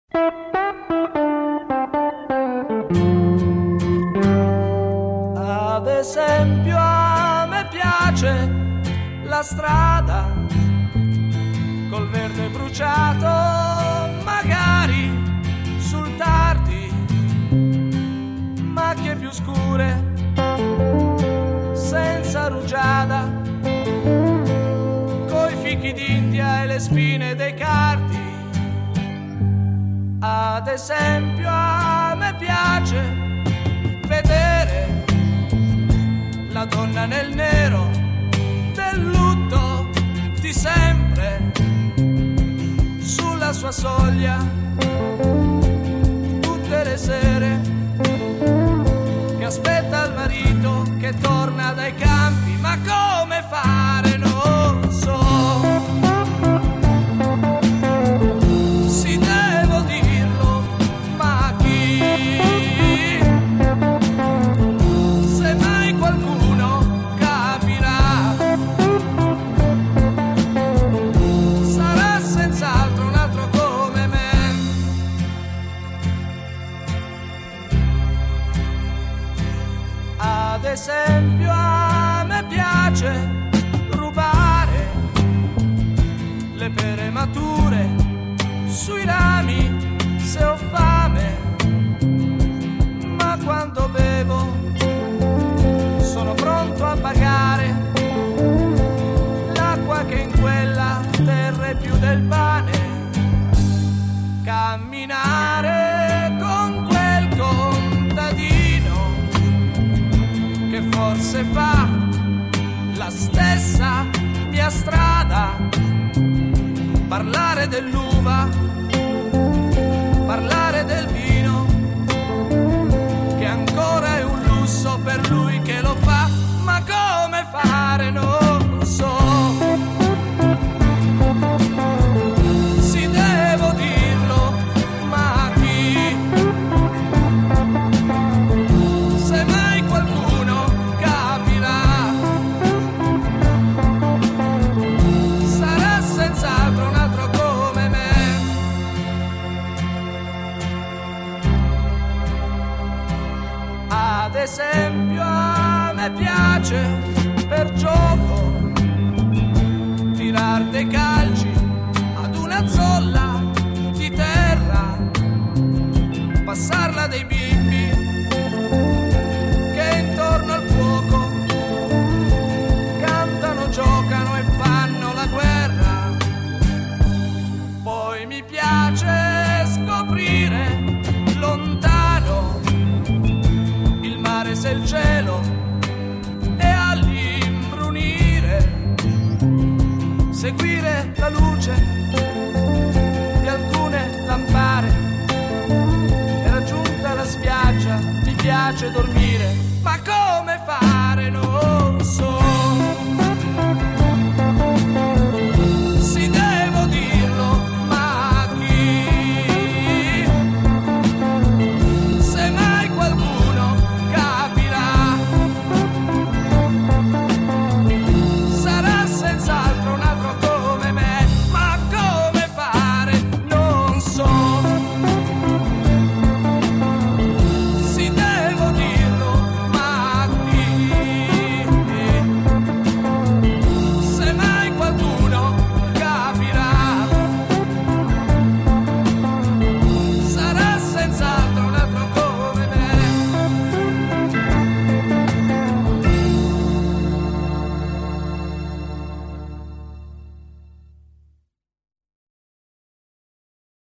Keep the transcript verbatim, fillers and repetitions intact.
Ad esempio a me piace la strada col verde bruciato, magari sul tardi, macchie più scure, senza rugiada, coi fichi d'India e le spine dei cardi. Ad esempio a me piace vedere la donna nel nero del lutto di sempre sulla sua soglia tutte le sere, che aspetta il marito che torna dai campi, ma come fare non so. Si devo dirlo, ma chi? Se mai qualcuno capirà, sarà senz'altro un altro come me. Ad esempio a me piace rubare le pere mature sui rami se ho fame, ma quando bevo sono pronto a pagare l'acqua che in quella terra è più del pane. Camminare con quel contadino che forse fa la stessa mia strada, parlare dell'uva, parlare del vino, che ancora è un lusso per lui che lo fa, ma come fare non lo so. Si devo dirlo, ma chi? Se mai qualcuno capirà, sarà senz'altro un altro come me. Ad esempio a me piace per gioco tirar dei calci ad una zolla di terra, passarla dei bimbi che intorno al fuoco cantano, giocano e fanno la guerra. Poi mi piace scoprire lontano il mare se il cielo e all'imbrunire seguire la luce di alcune lampare. E raggiunta la spiaggia mi piace dormire